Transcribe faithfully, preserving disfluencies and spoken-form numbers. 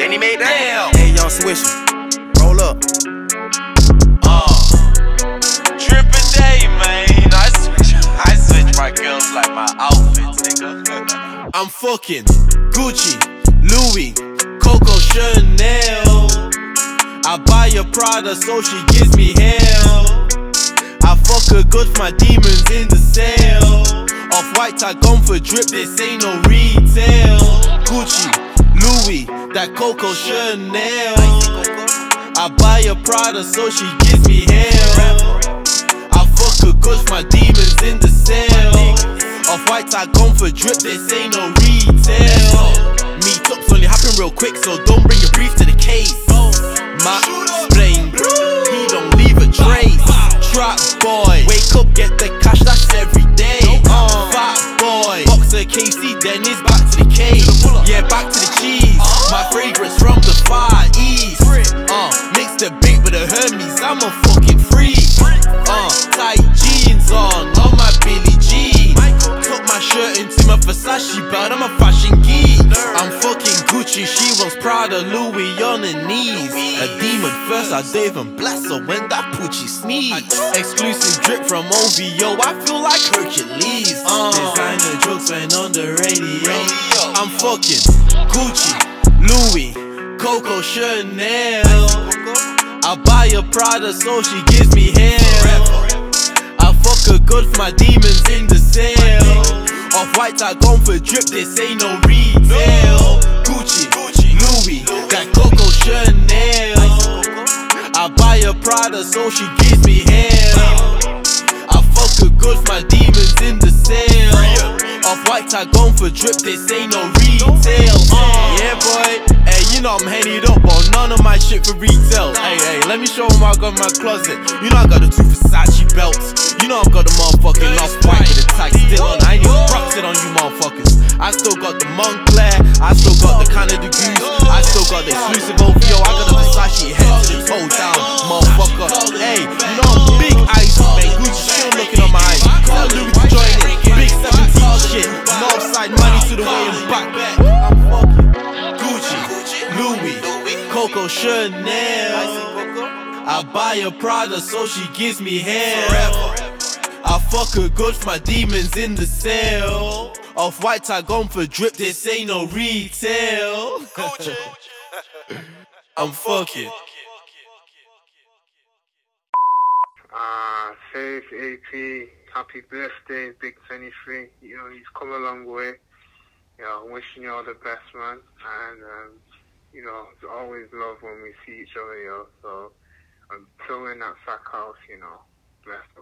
Then he made that. Hey, young Swisher, roll up. Uh, Trip a day, man. I switch, I switch my girls like my outfits, nigga. I'm fucking Gucci, Louis, Coco Chanel. I buy a Prada so she gives me hell. I fuck her good for my demons in the sale. Off-white I gone for drip, this ain't no retail. Gucci, Louis, that Coco Chanel. I buy a Prada so she gives me hell. I fuck her good for my demons in the sale. Off-white I gone for drip, this ain't no retail. Meetups only happen real quick, so don't bring your brief to the case. My explain, he don't leave a trace. Trap boy, wake up, get the cash, that's every day. Uh, fat boy, boxer K C, then it's back to the cave. Yeah, back to the cheese. My fragrance from the Far East. Uh, mix the big with the Hermes, I'm a fucking freak. Uh, tight jeans on, on my Billie G. Took my shirt into my Versace belt, I'm a fashion geek. I'm fucking Gucci, she wants Prada, Louis on her knees. A demon first, I don't even bless her when that Poochie sneeze. Exclusive drip from O V O, I feel like Hercules. uh, Designer jokes went on the radio. I'm fucking Gucci, Louis, Coco Chanel. I buy a Prada so she gives me hell. I fuck her good for my demons in the sale. Off-white I gone for drip, this ain't no retail. Gucci, Louis, that Coco Chanel. I buy a Prada so she gives me hell. I fuck her good for my demons in the sale. Off-white I gone for drip, this ain't no retail. uh, Yeah boy, hey you know I'm hennied up on none of my shit for retail. Hey hey, let me show 'em what I got in my closet. You know I got the two Versace belts. You know I've got the motherfucking Off-white with the tag still on. I ain't even rocked it on you motherfuckers. I still got the Moncler, I still got the Canada Goose, I still got the exclusive O V O. I got the Versace head to the toe down, motherfucker. Hey, you know I'm big ice, man. Gucci still looking on my eyes. Tell Louis to join it. Big seventeen shit, Northside money to the way and back. I'm fucking Gucci, Louis, Coco Chanel. I buy a Prada so she gives me hell. I fuck her good for my demons in the sale. Off-white I gone for drip, this ain't no retail. I'm fucking. Uh, Faith, A P, happy birthday, Big twenty-three. You know, you've come a long way. You know, I'm wishing you all the best, man. And, um, you know, it's always love when we see each other, yo. So, until we're in that sack house, you know, bless.